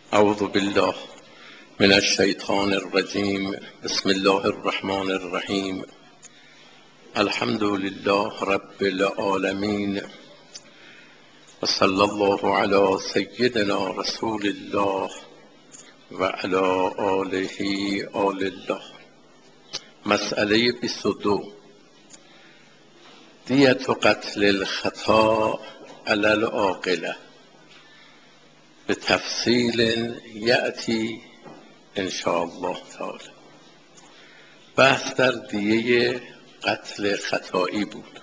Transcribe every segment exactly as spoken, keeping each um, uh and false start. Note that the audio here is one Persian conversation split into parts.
اعوذ بالله من الشیطان الرجیم. بسم الله الرحمن الرحیم. الحمد لله رب العالمین و صلی الله علی سیدنا رسول الله و علی آله آل الله. مسئله بیست و دو: دیت قتل الخطا علی العاقله به تفصیل یأتی ان شاء الله تعالی. بحث در دیه قتل خطایی بود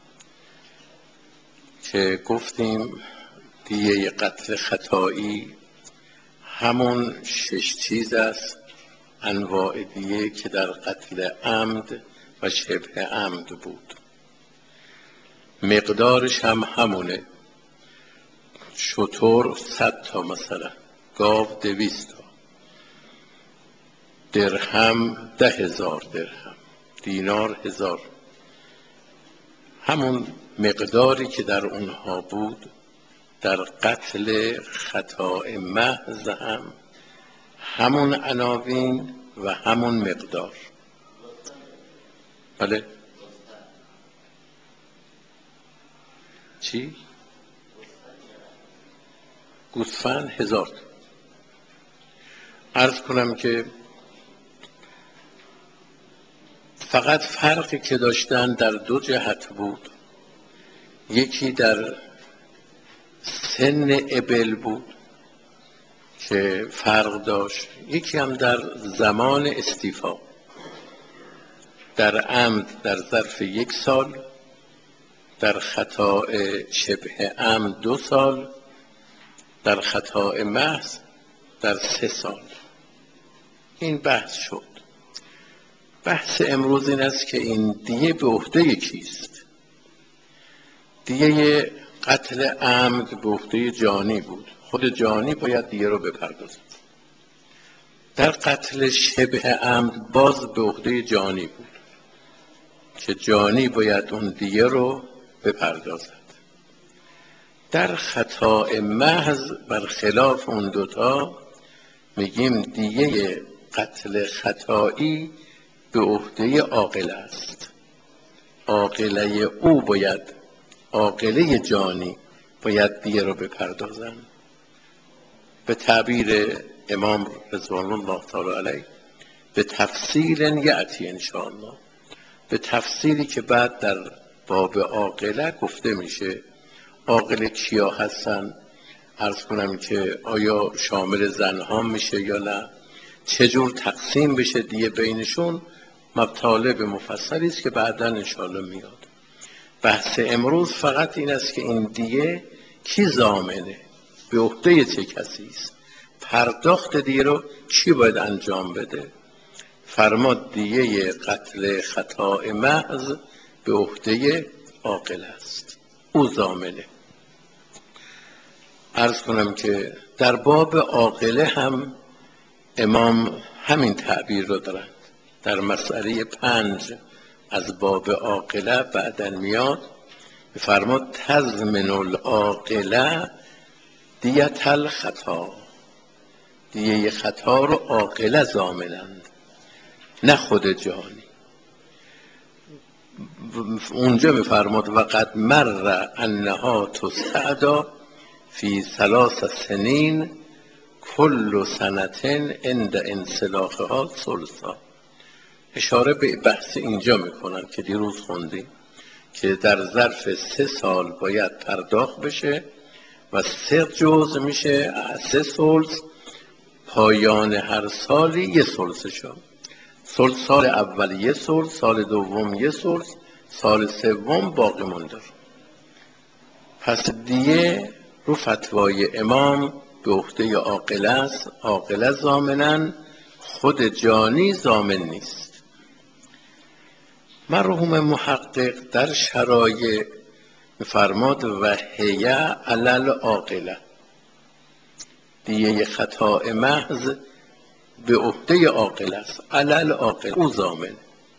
که گفتیم دیه قتل خطایی همون شش چیز است، انواع دیه که در قتل عمد و شبه عمد بود. مقدارش هم همونه، شتر صد تا، مثلا گاو دویست تا، درهم ده هزار درهم، دینار هزار. همون مقداری که در اونها بود در قتل خطا محض هم همون عناوین و همون مقدار. بله چی؟ گوسفند هزار تا. عرض کنم که فقط فرقی که داشتن در دو جهت بود. یکی در سن ابل بود که فرق داشت، یکی هم در زمان استیفا. در عمد در ظرف یک سال، در خطا شبه عمد دو سال، در خطا محض در سه سال. این بحث شد. بحث امروز این است که این دیه به عهده کیست؟ دیه قتل عمد به عهده جانی بود، خود جانی باید دیه رو بپردازد. در قتل شبه عمد باز به عهده جانی بود که جانی باید اون دیه رو بپردازد. در خطا محض برخلاف اون دوتا میگیم دیه قتل خطایی به عهده عاقله است. عاقله او باید، عاقله جانی باید دیه رو بپردازن. به تعبیر امام رضوان الله تعالی علیه به تفصیل یأتی ان شاء الله، به تفصیلی که بعد در باب عاقله گفته میشه. عاقله کیا هستن؟ عرض کنم که آیا شامل زنها میشه یا نه، چجور تقسیم بشه دیه بینشون، مطالب مفصلی است که بعدا انشاءالله میاد. بحث امروز فقط این است که این دیه کی ضامنه، به عهده چه کسی است، پرداخت دیه رو کی باید انجام بده. فرماد دیه قتل خطا محض به عهده عاقل است، او ضامنه. عرض کنم که در باب عاقله هم امام همین تعبیر رو دارند. در مسئله پنج از باب عاقله بعداً میاد، فرمود تضمن العاقله دیت الخطا. دیه خطا رو عاقله ضامنند، نه خود جانی. اونجا میفرماد وقد مر انها تستعدا فی ثلاث سنین کل سنتن عند انسلاخها ثلثا. اشاره به بحث اینجا میکنن که دیروز خوندیم که در ظرف سه سال باید پرداخت بشه و سه جزء میشه، سه ثلث، پایان هر سالی یه ثلثشو. ثلث سال اول یه ثلث، سال دوم یه ثلث، سال سوم باقی مونده. پس دیه رو فتوای امام به عهده عاقله است، عاقله ضامنن، خود جانی ضامن نیست. مرحوم محقق در شرایع فرماد و هی علی العاقله، دیه خطا محض به عهده عاقله است، علی العاقله، او ضامن.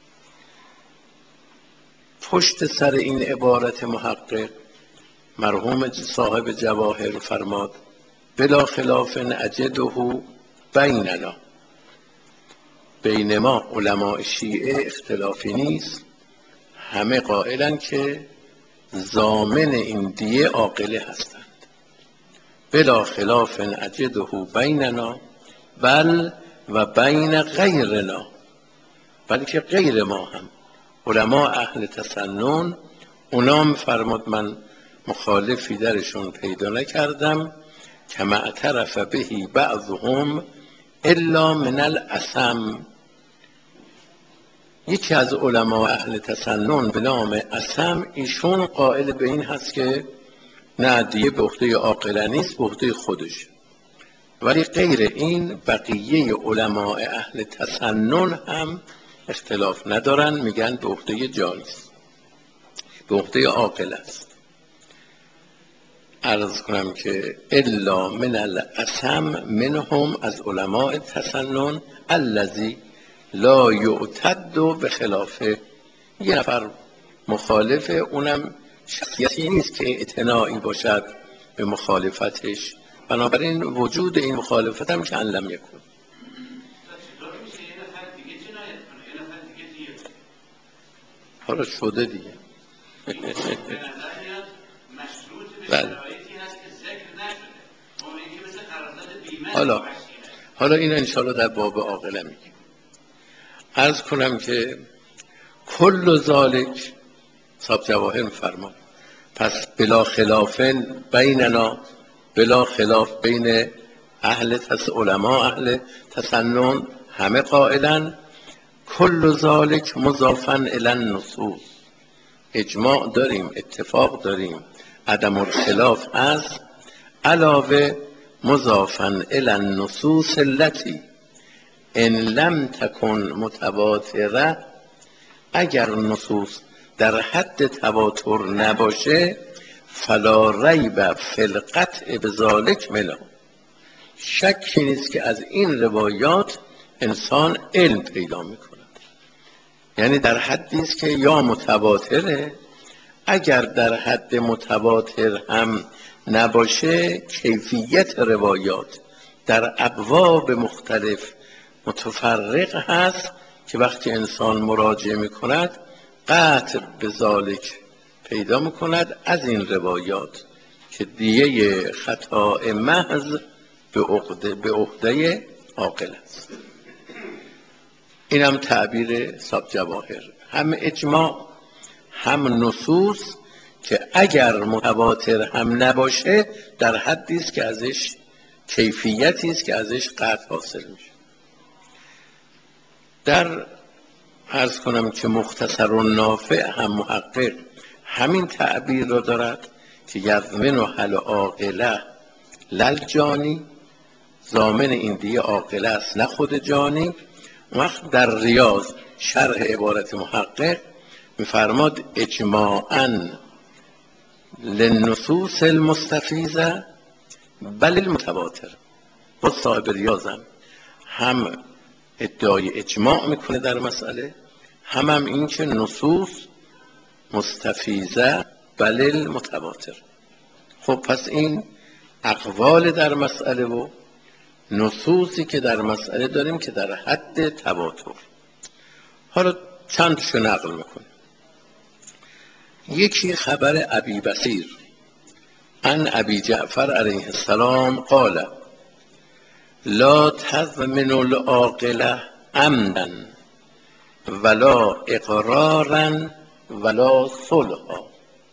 پشت سر این عبارت محقق مرحوم صاحب جواهر فرماد بلا خلاف اجده بیننا، بین ما علماء شیعه اختلافی نیست، همه قائلن که ضامن این دیه عاقله هستند. بلا خلاف اجده بیننا بل و بین غیرنا، بلکه غیر ما هم علما اهل تسنن اونام فرمود من مخالفی درشون پیدا نکردم که معترف بهی بعضهم الا من الاسم. یکی از علما اهل تسنن به نام اسم، ایشون قائل به این هست که نه دیه به عهده عاقله نیست، به عهده خودش، ولی غیر این بقیه علماء اهل تسنن هم اختلاف ندارن، میگن به عهده جانی است، به عهده عاقل است. عرض کنم که الا من الاسم منهم، از علماء تسنن، الذی لا یعتد بخلافه، یه نفر مخالفه، اونم شخصیتی نیست که اعتناعی باشد به مخالفتش، بنابراین وجود این مخالفت هم که ان لم یکن. حالا شده دیگه. بله. حالا حالا این انشاءالله در باب عاقله میگیم. عرض کنم که کل ذالک صاحب جواهر میفرماد پس بلا خلاف بیننا، بلا خلاف بین اهل تس علما اهل تسنن همه قائلن کل ذالک مضافا الی النصوص، اجماع داریم، اتفاق داریم، عدم الخلاف است، علاوه مضافا الی النصوص التي ان لم تکن متواتره، اگر نصوص در حد تواتر نباشه فلا ریب فی القطع بذالک منه، شکی نیست که از این روایات انسان علم پیدا میکند. یعنی در حدی است که یا متواتره، اگر در حد متواتر هم نباشه کیفیت روایات در ابواب مختلف متفرق هست که وقتی انسان مراجعه میکند قطع به ذالک پیدا میکند از این روایات که دیه خطا محض به عهده به عهده عاقل است. اینم تعبیر صاحب جواهر، هم اجماع هم نصوص که اگر متواتر هم نباشه در حدی است که ازش کیفیتی است که ازش قطع حاصل میشه. در عرض کنم که مختصر و نافع هم محقق همین تعبیر را دارد که یضمن و حل عاقله للجانی، ضامن این دیه عاقله است نه خود جانی. وقت در ریاض شرح عبارت محقق میفرماد اجماعاً للنصوص المستفیضه بل المتواتر. با صاحب ریاضم هم ادعای اجماع میکنه در مسئله، هم هم این که نصوص مستفیضه بل المتواتر. خب پس این اقوال در مسئله و نصوصی که در مسئله داریم که در حد تواتر. حالا چند شو نقل میکنه. یکی خبر ابی بصیر عن ابی جعفر علیه السلام قال لا تضمن العاقله عمدا ولا اقرارا ولا صلحا.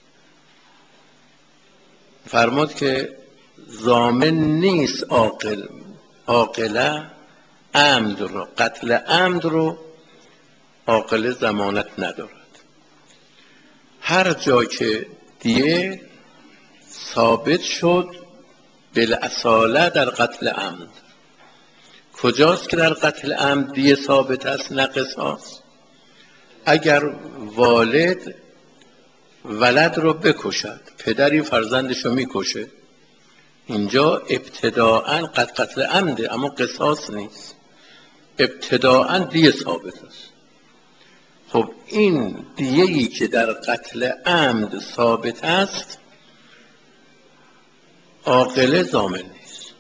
فرمود که ضامن نیست عاقل عاقله عمد رو، قتل عمد رو عاقله ضمانت ندارد. هر جا که دیه ثابت شد بالاصاله در قتل عمد، کجاست که در قتل عمد دیه ثابت است نه قصاص؟ اگر والد ولد رو بکشد، پدری فرزندش رو میکشه، اینجا ابتداعاً قد قتل عمده اما قصاص نیست، ابتداعاً دیه ثابت است. خب این دیه‌ای که در قتل عمد ثابت است عاقله ضامن نیست.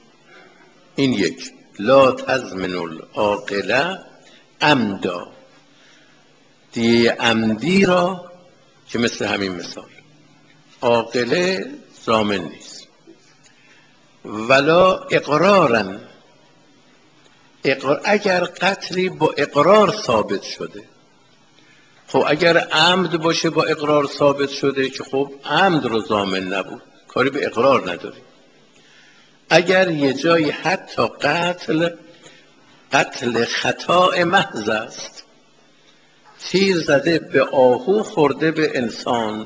این یک. لا تضمن العاقله عمدا، دیه عمدی را که مثل همین مثال عاقله ضامن نیست. ولا اقرارا، اقرار اگر قتلی با اقرار ثابت شده، خب اگر عمد باشه با اقرار ثابت شده که خب عمد رو ضامن نبود، کاری به اقرار نداریم. اگر یه جایی حتی قتل قتل خطا محض است، تیر زده به آهو خورده به انسان،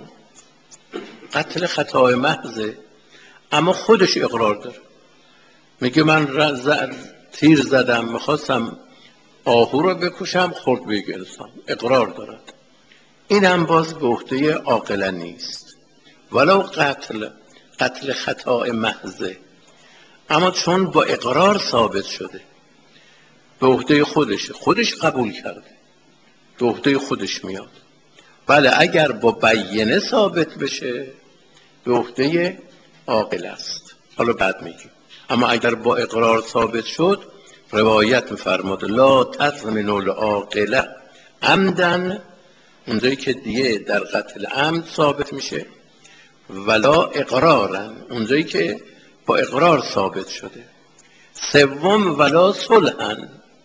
قتل خطا محضه، اما خودش اقرار داره، میگه من تیر زدم میخواستم آهو رو بکشم خورد به یک انسان، اقرار دارد. این هم باز به عهده عاقله نیست، ولو قتل قتل خطا محضه، اما چون با اقرار ثابت شده به عهده خودشه، خودش قبول کرده، به عهده خودش میاد. بله اگر با بیینه ثابت بشه به عهده عاقل است، حالا بعد میگیم. اما اگر با اقرار ثابت شد، روایت میفرماد لا تضمن العاقله عمدا، اونجایی که دیه در قتل عمد ثابت میشه، ولا اقرارا، اونجایی که با اقرار ثابت شده. سوم ولا صلحا،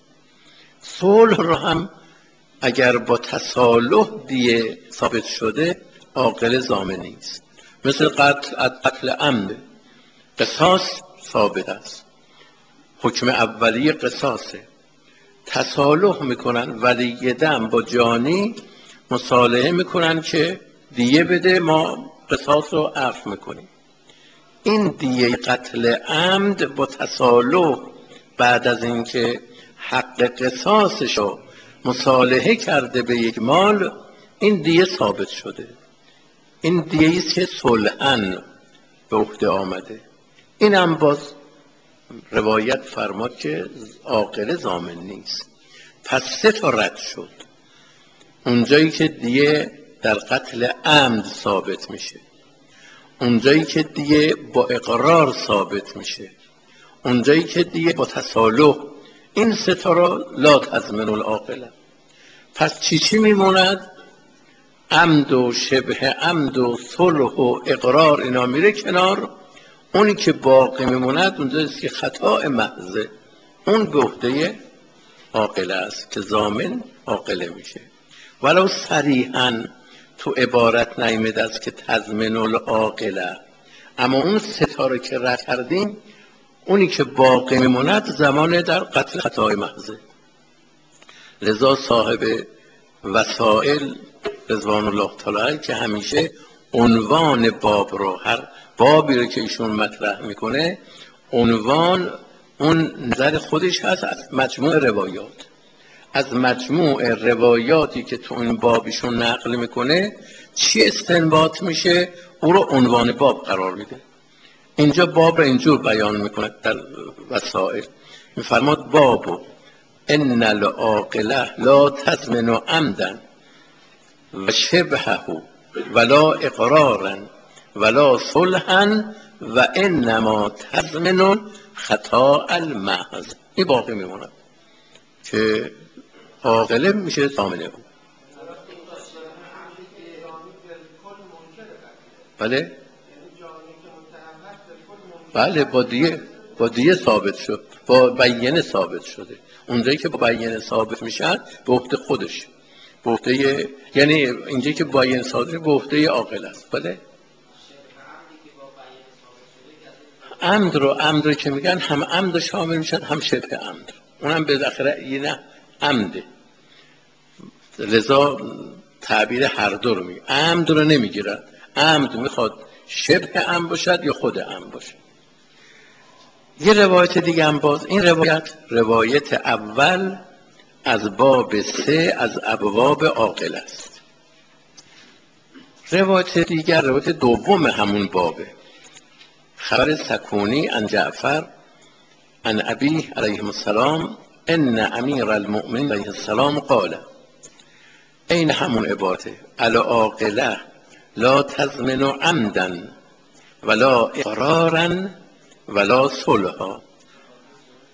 صلح رو هم اگر با تصالح دیه ثابت شده عاقل ضامن نیست. مثل قتل قتل عمد قصاص ثابت است، حکم اولیه قصاصه، تصالح میکنن ولی دم با جانی مصالحه میکنن که دیه بده، ما قصاص رو عفو میکنیم. این دیه قتل عمد با تصالح بعد از اینکه حق قصاصش رو مصالحه کرده به یک مال، این دیه ثابت شده، این دیه ایست که صلحاً به عهده آمده. این هم باز روایت فرماد که عاقله ضامن نیست. پس سه تا رد شد، اونجایی که دیه در قتل عمد ثابت میشه، اونجایی که دیه با اقرار ثابت میشه، اونجایی که دیه با تصالح. این سه تا را لا تضمن العاقله. پس چی چی میموند؟ عمد و شبه عمد و صلح و اقرار، اینا میره کنار. اونی که باقی میموند اونجاست که خطا محضه، اون به عهده عاقله است که ضامن عاقله میشه. ولو صریحاً تو عبارت نیامده است که تضمن العاقله، اما اون ستاره که رد کردیم، اونی که باقی میموند زمان در قتل خطای محضه. لذا صاحب وسائل رضوان الله تعالی که همیشه عنوان باب رو، هر بابی رو که ایشون مطرح میکنه، عنوان اون نظر خودش هست از مجموع روایات، از مجموع روایاتی که تو این بابیشون نقل میکنه چی استنباط میشه، او رو عنوان باب قرار میده. اینجا باب رو اینجور بیان میکنه در وسائل، میفرماد بابو ان العاقله لا تضمن عمدا و شبهه ولا اقرارا ولا صلحا و انما تضمن خطا المحض. این باقی میمونه که عاقله میشه ضامن او. بله بله با دیه با دیه ثابت شد، با بیینه ثابت شده. اونجایی که با بیینه ثابت میشن به عهده خودش، به عهده، یعنی اینجایی که با بیینه ثابت به عهده عاقل است. بله عمد رو عمد رو که میگن هم عمد شامل میشن هم شبه عمد، اونم به داخل اینه عمده. لذا تعبیر هر دو رو میگه، عمد رو نمیگیرن، عمد میخواد شبه عمد باشد یا خود عمد باشد. یه روایت دیگه هم باز، این روایت روایت اول از باب سه از ابواب عاقل است. روایت دیگر روایت دوم همون بابه، خبر سکونی عن جعفر عن ابیه علیه السلام ان امیر المؤمنین علیه السلام قال، این همون عبارته، العاقله لا تضمن عمدا ولا اقرارا ولا صلحا.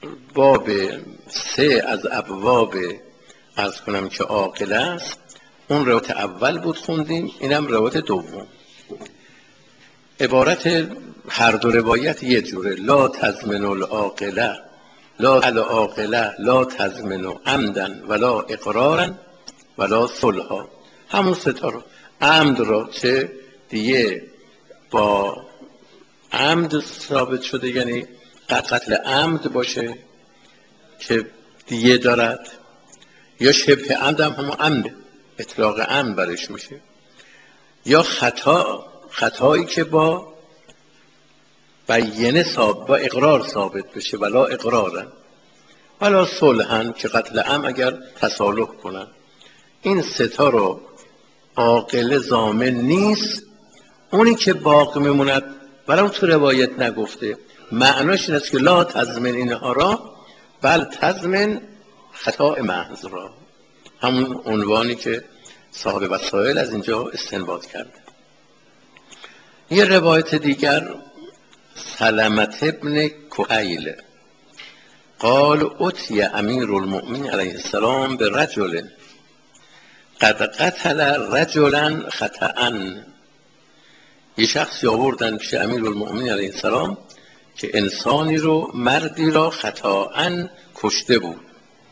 باب سه از ابواب عرض کنم که عاقل است، اون روایت اول بود خوندیم، اینم روایت دوم. عبارت هر دو روایت یه جوره: لا تزمن العاقله لا العاقله لا تزمن عمدا ولا اقرارا ولا صلحا. همون ستا رو، عمد را چه دیگه با عمد ثابت شده، یعنی قتل عمد باشه که دیگه دارد، یا شبه عمد هم همون عمد، اطلاق عمد برش میشه، یا خطا خطایی که با بینه ثابت با اقرار ثابت بشه، ولا اقرارن ولا صلحن که قتل عمد اگر تصالح کنن. این ستا رو عاقل ضامن نیست. اونی که باقی میموند برای تو روایت نگفته، معناش این است که لا تضمن اینها را بل تضمن خطا محض را، همون عنوانی که صاحب وسائل از اینجا استنباط کرده. یه روایت دیگر، سلمت ابن کهیل قال اتی امیر المؤمنین علیه السلام به رجل قد قتل رجلا خطأ. یه شخصی آوردن پیش امیر المؤمنین علیه السلام که انسانی رو، مردی را خطاً کشته بود.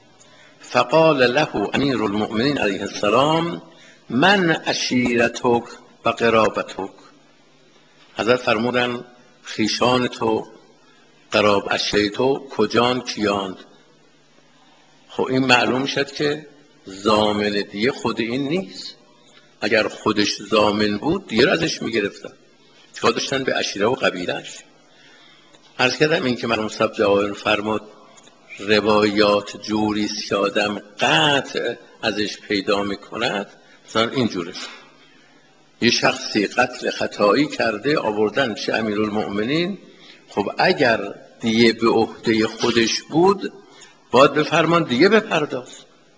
فقال له امیر المؤمنین علیه السلام من عشیرتک و قرابتک. حضرت فرمودن خیشان تو، قراب عشیره تو کجان کیاند؟ خب این معلوم شد که ضامن دیگه خود این نیست. اگر خودش ضامن بود دیگه ازش میگرفتن، چیکار داشتن به عشیره و قبیلهش. عرض کردم این که مرحوم صاحب جواهر فرمود روایات جوریست که آدم قطع ازش پیدا میکند، مثلا اینجوره: یه شخصی قتل خطایی کرده، آوردن پیش امیرالمؤمنین. خب اگر دیگه به عهده خودش بود باید بفرمان دیگه بپرداز.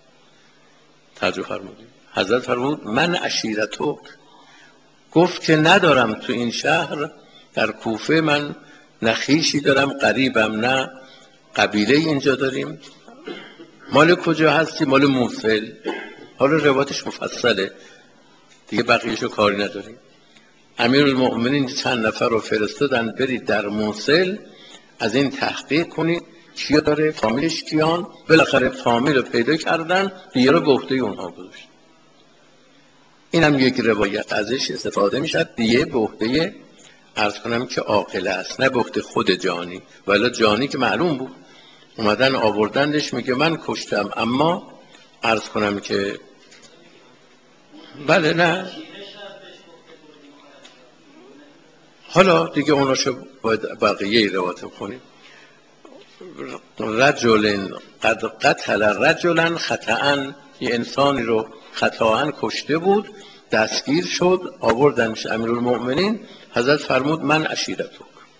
توجه فرمودید؟ حضرت فرمود من عشیرتک، گفت که ندارم تو این شهر، در کوفه من نه خویشی دارم، قریبم، نه قبیله اینجا داریم. مال کجا هستی؟ مال موصل. حالا روایتش مفصله دیگه، بقیهشو کاری نداریم. امیرالمؤمنین چند نفر رو فرستادن برید در موصل از این تحقیق کنید کیا داره، فامیلش کیان. بالاخره فامیل رو پیدا کردن، دیگه رو به عهده اونها گذاشتن. این هم یک روایت ازش استفاده میشد، دیگه به عهده عرض کنم که عاقل است، نه به عهده خود جانی. ولی جانی که معلوم بود، اومدن آوردندش، میگه من کشتم، اما عرض کنم که بله نه، حالا دیگه اوناشو باید بقیه روایت کنیم. رجل قد قتل رجلا خطأ، یه انسانی رو خطاً کشته بود، دستگیر شد، آوردنش امیرالمؤمنین. حضرت فرمود من عشیرتک.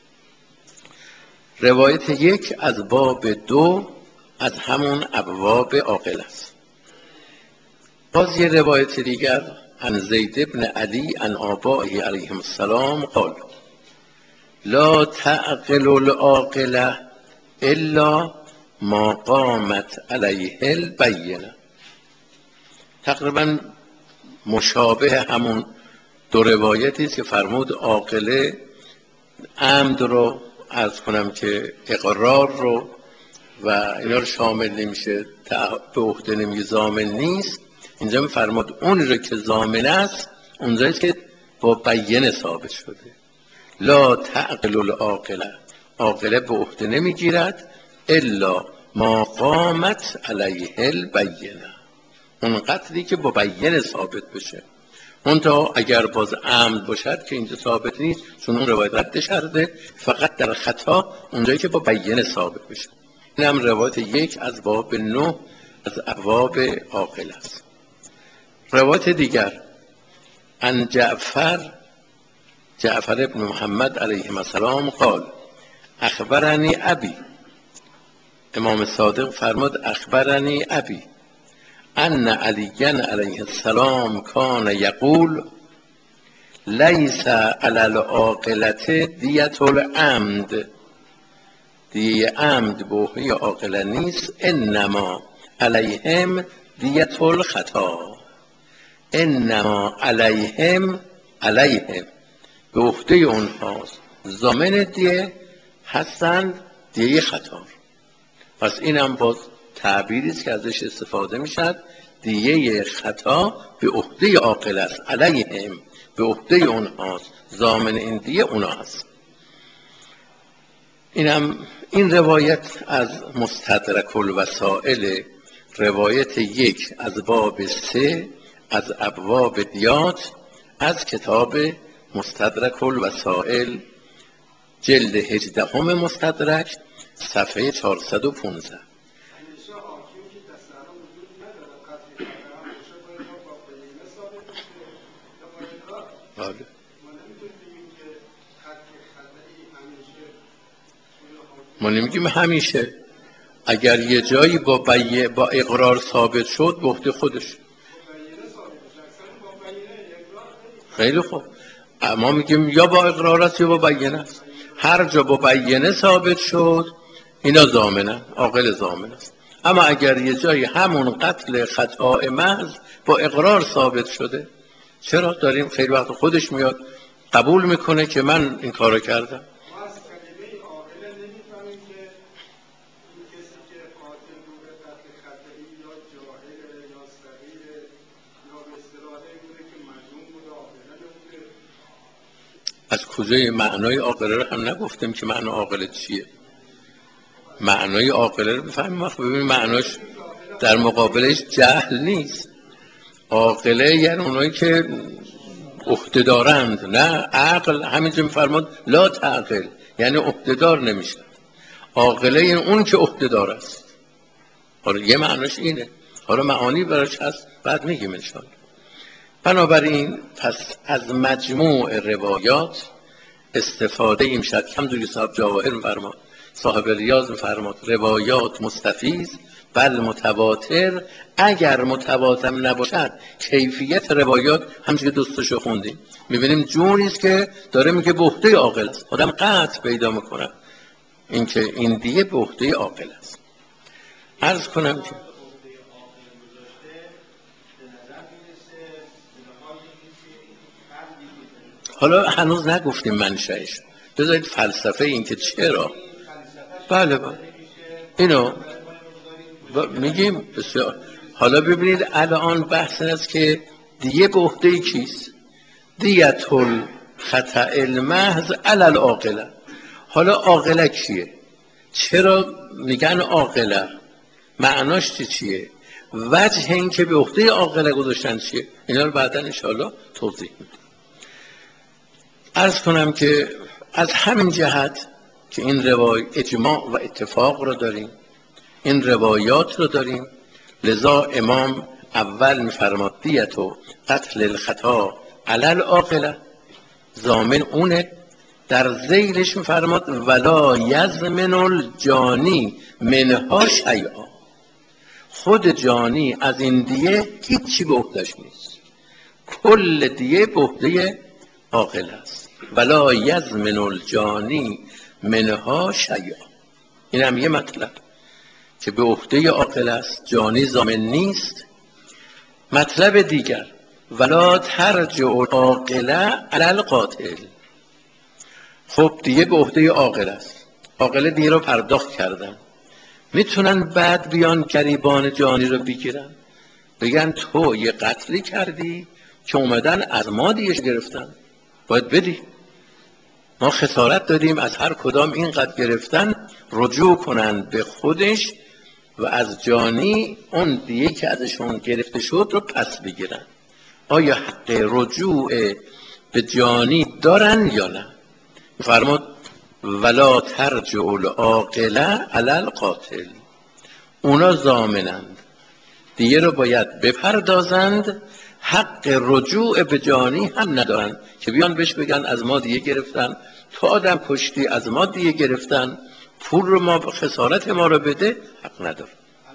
روایت یک از باب دو از همون ابواب عاقل است. باز یه روایت دیگر عن زید بن علی عن آبائه علیهم السلام قال لا تعقل العاقله الا ما قامت علیه البینه. تقریبا مشابه همون دو روایتی که فرمود عاقله عمد رو عرض کنم که اقرار رو و اینا رو شامل نمیشه، به عهده نمیگه، ضامن نیست. اینجا فرمود اون رو که ضامن است، اونجایی که با بینه ثابت شده. لا تعقل العاقله، عاقله به عهده نمیگیرد الا ما قامت علیه البینه، اون قتلی که با بینه ثابت بشه. منتها اگر باز عمد باشد که اینجا ثابت نیست، چون اون روایت رد شده، فقط در خطا اونجایی که با بینه ثابت بشه. این هم روایت یک از باب نه از ابواب عاقل است. روایت دیگر عن جعفر جعفر ابن محمد علیه السلام قال اخبرنی ابی، امام صادق فرمود اخبرنی ابی ان علی علیه السلام کان یقول لیس علی العاقلة دیة العمد دیه عمد به عهده عاقله نیست. انما علیهم دیت الخطا، انما علیهم، علیهم به عهده اونهاست، ضامن دیه هستند دیه خطا. پس اینم باز تعبیری است که ازش استفاده میشد. دیه خطا به عهده عاقل است، علیهم به عهده اونهاست، ضامن این دیه اونا هست. اینم این روایت از مستدرک الوسائل، روایت یک از باب سه از ابواب دیات از کتاب مستدرک الوسائل جلد هجدهم مستدرک صفحه چهارصد و پانزده. بله. ما نمیگیم همیشه، اگر یه جایی با بی... با اقرار ثابت شد به عهده خودش. خیلی خوب، ما میگیم یا با اقرار است یا با بیانه است. هر جا با بیانه ثابت شد اینا ضامنن، عاقل ضامن است. اما اگر یه جایی همون قتل خطا محض با اقرار ثابت شده، چرا داریم خیلی وقت خودش میاد قبول میکنه که من این کارو کردم. از کجای معنای عاقله رو هم نگفتیم که معنای عاقله چیه. معنای عاقله رو بفهمیم. وقت ببینیم معناش در مقابلش جهل نیست. عاقله یعنی اونایی که عهده دارند، نه عقل. همینجا میفرماد لا تعقل یعنی عهده دار نمیشه. عاقله یعنی اون که عهده دار است. حالا یه معناش اینه، حالا معانی براش هست بعد میگیم انشاءالله. بنابراین پس از مجموع روایات استفاده این شد. همدوری صاحب جواهر میفرماد، صاحب ریاض میفرماد روایات مستفیض بل متواتر. اگر متواتر نباشد کیفیت روایات همچون که دوستشو خوندیم میبینیم جوری است که داره میگه به عهده عاقل است. آدم قطع پیدا میکنه اینکه این دیگه به عهده عاقل است. عرض کنم که حالا هنوز نگفتیم منشأش، بذارید فلسفه این که چرا. بله بله اینو میگیم بسیار. حالا ببینید الان بحث است که دیگه به عهده کیست؟ دیت الخطأ المحض علی العاقله. حالا عاقله کیه؟ چرا میگن عاقله؟ معناش چیه؟ وجه این که به عهده عاقله گذاشتن چیه؟ اینا رو بعدا ان شاءالله توضیح میدم. عرض کنم که از همین جهت که این روایت اجماع و اتفاق رو داریم، این روایات رو داریم، لذا امام اول میفرماد دیت و قتل الخطا علی العاقله، ضامن اونه. در ذیلش میفرماد ولا یضمن الجانی منها شیئا، خود جانی از این دیه هیچی به عهده‌اش نیست، کل دیه به عهده عاقل است. ولا یضمن الجانی منها شیئا، این هم یه مطلب که به عهده عاقل است، جانی ضامن نیست. مطلب دیگر ولا ترجع العاقله علی القاتل. خب دیگه به عهده عاقل است، عاقله دیگه رو پرداخت کردن، میتونن بعد بیان گریبان جانی رو بگیرن بگن تو یه قتلی کردی که اومدن از ما دیگه گرفتن، باید بدی. ما خسارت دادیم از هر کدام اینقدر گرفتن، رجوع کنن به خودش و از جانی اون دیگه که ازشون گرفته شد رو پس بگیرن. آیا حق رجوع به جانی دارن یا نه؟ فرمود ولا ترجع العاقله علی القاتل، اونا ضامنند دیگه رو باید بپردازند، حق رجوع به جانی هم ندارن که بیان بهش بگن از ما دیگه گرفتن، تو آدم کشتی از ما دیگه گرفتن، پول رو ما خسارت ما رو بده، حق نداره.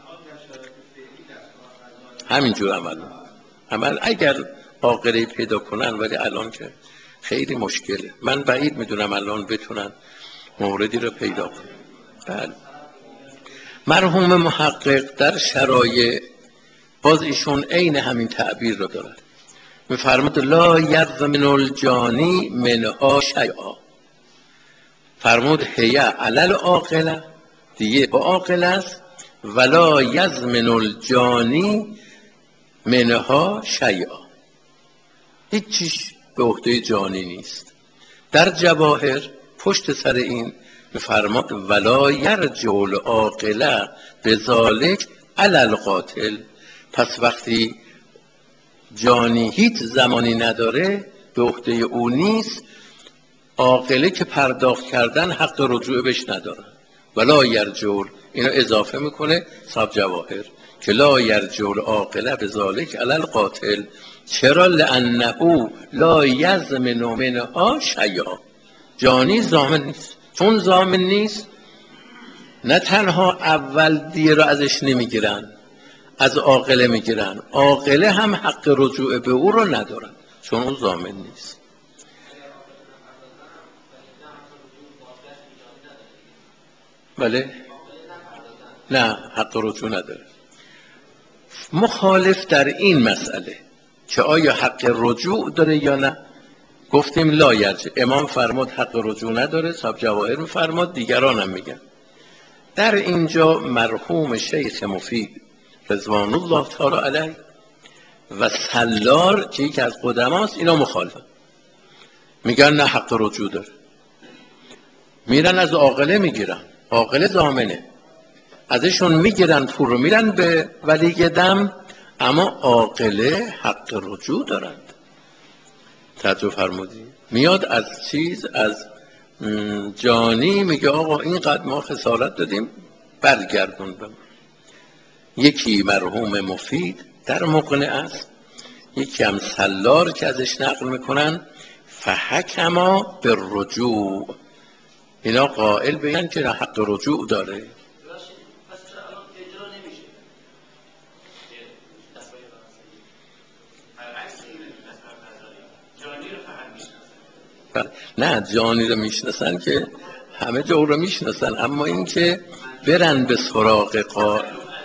همینجور عمل عمل اگر عاقله پیدا کنن، ولی الان که خیلی مشکله. من بعید میدونم الان بتونن موردی رو پیدا کنن. بله. مرحوم محقق در شرایع باز ایشون عین همین تعبیر رو دارد، میفرمود لا یضمن الجانی منها شیئا، فرمود هی علی العاقله، دیگه با عاقل است، ولا یضمن الجانی منها شیئا، هیچ چیش به عهده جانی نیست. در جواهر پشت سر این میفرماد ولا یرجع العاقله بذالک علی القاتل، پس وقتی جانی هیچ زمانی نداره به عهده او نیست، عاقله که پرداخت کردن حق رجوع بهش نداره. ولا یرجع، اینو اضافه میکنه صاحب جواهر که لا یرجع العاقله بذالک علی القاتل، چرا؟ لانه لا یضمن منها شیئا، جانی ضامن نیست. چون ضامن نیست، نه تنها اول دیه رو ازش نمیگیرن، از عاقله میگیرن، عاقله هم حق رجوع به او رو ندارن چون اون ضامن نیست. بله؟ نه، حق رجوع نداره. مخالف در این مسئله که آیا حق رجوع داره یا نه، گفتیم لا یرجع، امام فرمود حق رجوع نداره، صاحب جواهر میفرماد، دیگران هم میگن. در اینجا مرحوم شیخ مفید رضوان الله تعالی علیه و سلار که یکی از قدماست اینا مخالفن، میگن نه حق رجوع داره، میرن از عاقله میگیرن، عاقله ضامنه، ازشون میگیرن پول رو میرن به ولی دم، اما عاقله حق رجوع دارند. توجه فرمودی؟ میاد از چیز از جانی میگه آقا اینقدر ما خسارت دادیم برگردون بم. یکی مرحوم مفید در مقنع است، یکی هم سلار که ازش نقل میکنن فحکما به رجوع، اینا قائل بگن که حق رجوع داره. نه، جانی رو میشناسن که همه جا رو میشناسن، اما این که برن به سراغ قا...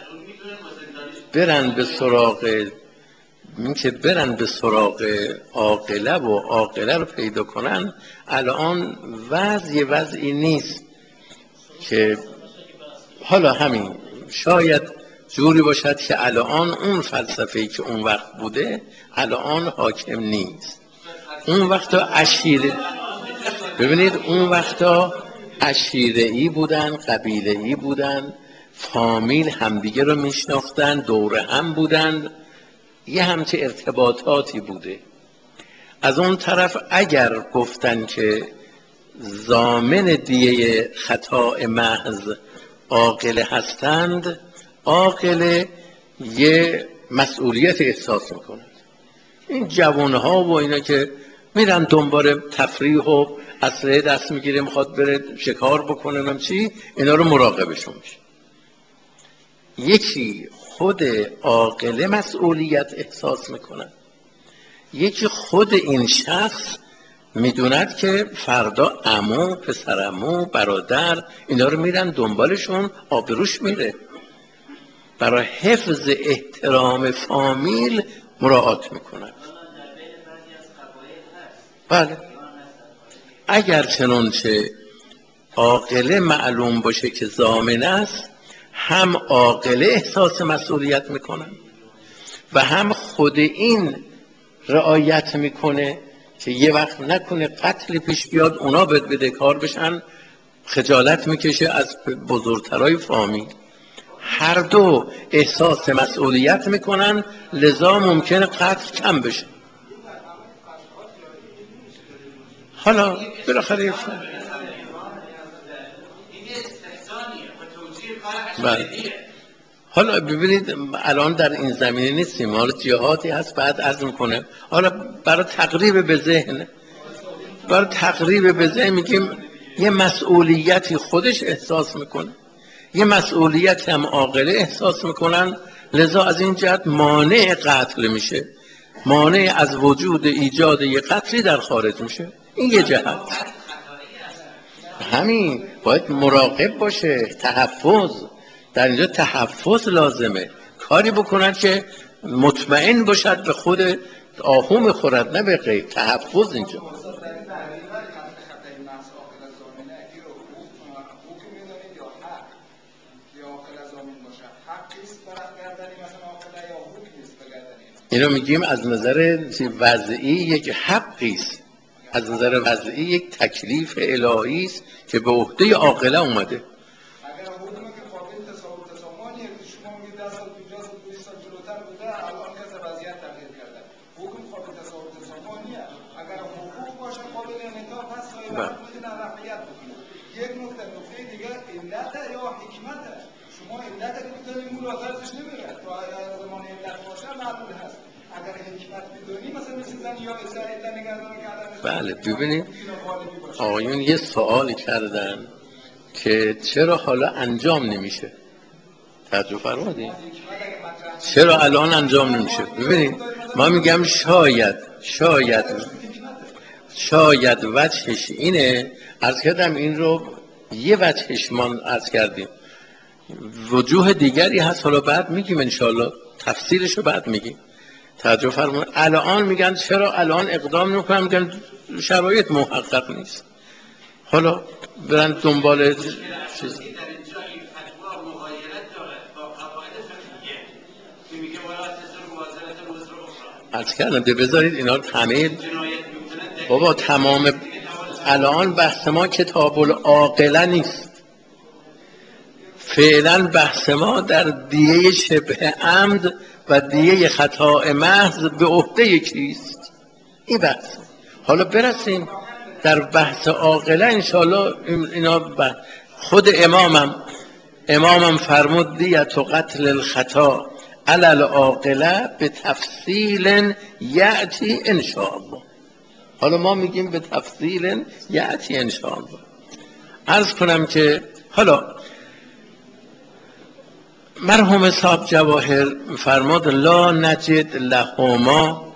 برن به سراغ این که برن به سراغ عاقله و عاقله رو پیدا کنن، الان وضع وضعی نیست که حالا همین شاید جوری باشد که الان اون فلسفه‌ای که اون وقت بوده الان حاکم نیست. اون وقتا عشیره، ببینید اون وقتا عشیره‌ای بودن، قبیله‌ای بودن، فامیل همدیگه رو میشناختن، دوره هم بودن، یه همچه ارتباطاتی بوده. از اون طرف اگر گفتن که ضامن دیه خطا محض عاقله هستند، عاقله یه مسئولیت احساس میکنند. این جوانها و اینا که میرن دنبال تفریح و اسلحه دست میگیره میخواد بره شکار بکنه نم چی، اینا رو مراقبشون میشه. یکی خود عاقله مسئولیت احساس میکنه، یکی خود این شخص میدوند که فردا عمو، پسرعمو، برادر اینا رو میرن دنبالشون، آبروش میره، برای حفظ احترام فامیل مراعات میکنند. بله، اگر چنانچه عاقله معلوم باشه که ضامن است، هم عاقله احساس مسئولیت میکنن و هم خود این رعایت میکنه که یه وقت نکنه قتل پیش بیاد اونا بدهکار بشن، خجالت میکشه از بزرگترای فامیل. هر دو احساس مسئولیت میکنن، لذا ممکنه قتل کم بشه. حالا بالاخره بله. حالا ببینید الان در این زمینه نیستیم، حالا جهاتی هست بعد عرض میکنه، حالا برای تقریب به ذهن برای تقریب به ذهن میگیم یه مسئولیتی خودش احساس میکنه، یه مسئولیتی هم عاقله احساس میکنن، لذا از این جهت مانع قتل میشه، مانع از وجود ایجاد یه قتلی در خارج میشه. این یه جهت. همین باید مراقب باشه، تحفظ در اینجا تحفظ لازمه، کاری بکنن که مطمئن باشد به خود آهو میخورد نه به غیر. تحفظ اینجا اینو میگیم از نظر وضعی یک حقی است، از نظر وضعی یک تکلیف الهی است که به عهده عاقله اومده. یک نکته نکته دیگه علت یا حکمت شما علت که میتونید ملاحظه‌اش نمیره تو زمان علت باشه معلوم هست. اگر حکمت بدونی مثلا مثل زن یا اسرائیل نگردان کردن. بله ببینید آقایون یه سوالی کردن که چرا حالا انجام نمیشه، توجه فرمودید چرا الان انجام نمیشه. ببینید ما میگم شاید شاید شاید وجهش اینه، عرض کردم این رو یه وجهش ما عرض کردیم، وجوه دیگری هست حالا بعد میگیم انشاءالله تفسیرش رو بعد میگیم. توجه فرمایید الان میگن چرا الان اقدام نکنن، میگن شرایط محقق نیست، حالا برن دنبال چیز. عرض کردم ده بذارید اینا همه بابا تمام الان بحث ما کتاب العاقله نیست، فعلا بحث ما در دیه شبه عمد و دیه خطا محض به عهده کیست، این بحث. حالا برسیم در بحث عاقله انشاءالله اینا بحث. خود امامم امامم فرمود دیت و قتل الخطا علی العاقله به تفصیل یأتی انشاءالله. حالا ما میگیم به تفصیل یأتی انشاءالله. عرض کنم که حالا مرحوم صاحب جواهر فرمود لا نجد لهما،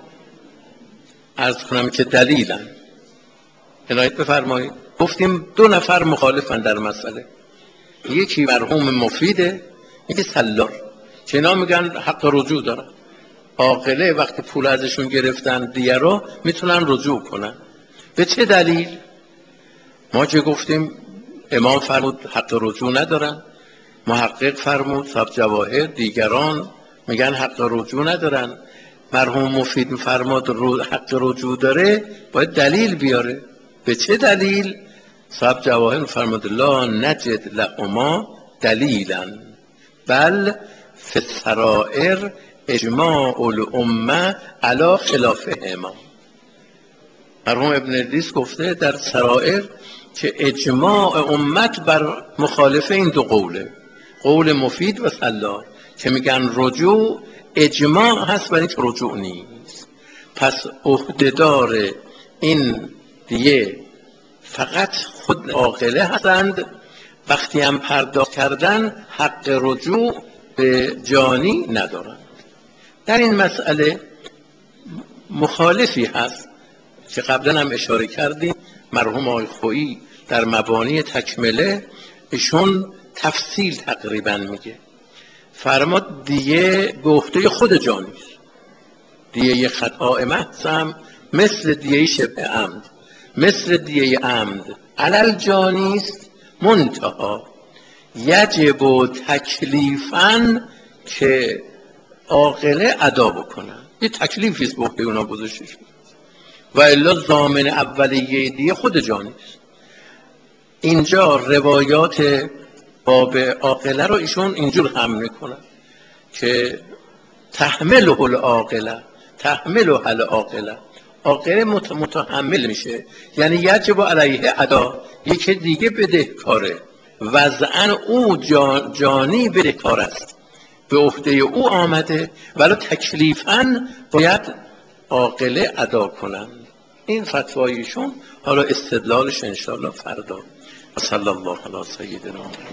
عرض کنم که دلیلن عنایت بفرمایید. گفتیم دو نفر مخالفن در مسئله، یکی مرحوم مفیده یکی سلار که اینا میگن حق رجوع دارن، عاقله وقتی پول ازشون گرفتن دیگه رو میتونن رجوع کنن. به چه دلیل؟ ما که گفتیم امام فرمود حق رجوع ندارن، محقق فرمود صاحب جواهر دیگران میگن حق رجوع ندارن، مرحوم مفید فرمود حق رجوع داره، باید دلیل بیاره. به چه دلیل؟ صاحب جواهر فرمود لا نجد لهما دلیلا بل فی السرائر اجماع الامه علی خلافهما. مرحوم ابن ادریس گفته در سرائر که اجماع امت بر مخالف این دو قوله، قول مفید و سلار که میگن رجوع اجماع هست ولی رجوع نیست. پس عهدهدار این دیگه فقط خود عاقله هستند، وقتی هم پرداخت کردن حق رجوع به جانی ندارند. در این مسئله مخالفی هست که قبلا هم اشاره کردیم، مرحوم آقای خویی در مبانی تکمله ایشون تفصیل تقریبا میگه، فرماد دیگه به عهده خود جانی است، دیگه خطا محض هم مثل دیگه شبه عمد مثل دیگه عمد علل جانی است، منتها یجب تکلیفاً که عاقله ادا بکنن، یه تکلیفی است به عهده اونا گذاشته شده و الا ضامن اولیه دیگه خود جانی است. اینجا روایات باب عاقله رو ایشون اینجور هم میکنن که تحمله العاقله تحمله العاقله، عاقله متحمل میشه، یعنی یجب علیه ادا، یکی دیگه بدهکاره، وضعاً او جان جانی بدهکار است، به عهده او آمده ولی تکلیفاً باید عاقله ادا کنند. این فتوایشون حالا استدلالش انشاءالله فردا. صلی الله علی سیدنا